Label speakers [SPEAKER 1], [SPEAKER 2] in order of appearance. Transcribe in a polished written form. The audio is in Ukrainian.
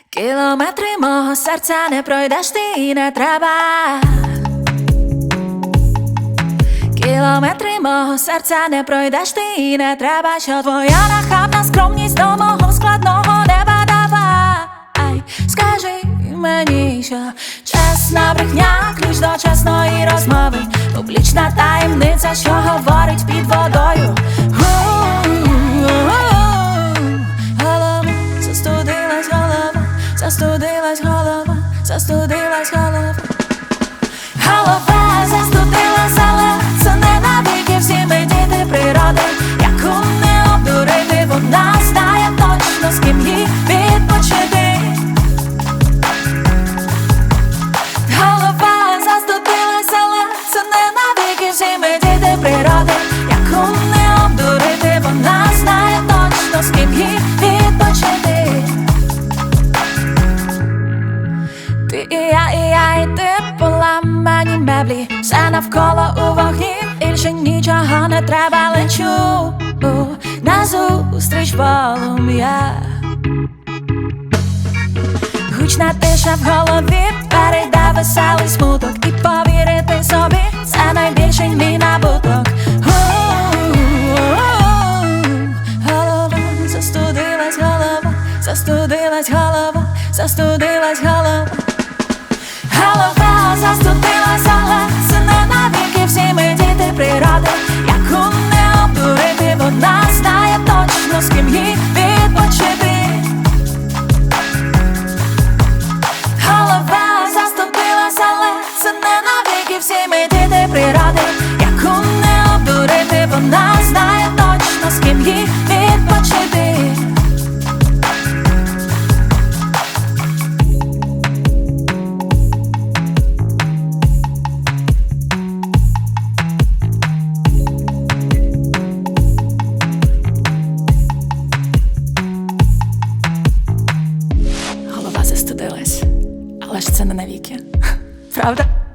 [SPEAKER 1] Кілометри мого серця не пройдеш ти і не треба. Кілометри мого серця не пройдеш ти і не треба. Що твоя нахабна скромність до мого складного неба давай. Скажи мені, що чесна брехня ключ до чесної розмови, публічна таємниця, що говорить під водою. Застудилась голова, застудилась голова, застудилась голова. Голова застудилась, але це не навіки. Всі ми діти природи, яку не обдурити. Вона знає точно, з ким їй відпочити. Голова застудилась, але це не навіки. Всі ми діти природи, яку не обдурити. Вона знає точно, з ким їй відпочити. Ти і я, і ти поламані меблі, все навколо у вогні, більше нічого не треба. Лечу назустріч полум'я. Гучна тиша в голові, перейде веселий смуток. І повірити собі, це найбільший мій набуток. Голова, застудилась голова, застудилась голова, застудилась голова. Голова застудилась, але це не навіки. Всі ми діти природи, яку не обдурити. Вона знає точно, з ким їй відпочити. Голова застудилась, але це не навіки. Всі ми діти природи, яку не обдурити. Вона знає точно, з ким їй відпочити. Голова застудилась, але ж це не навіки, правда?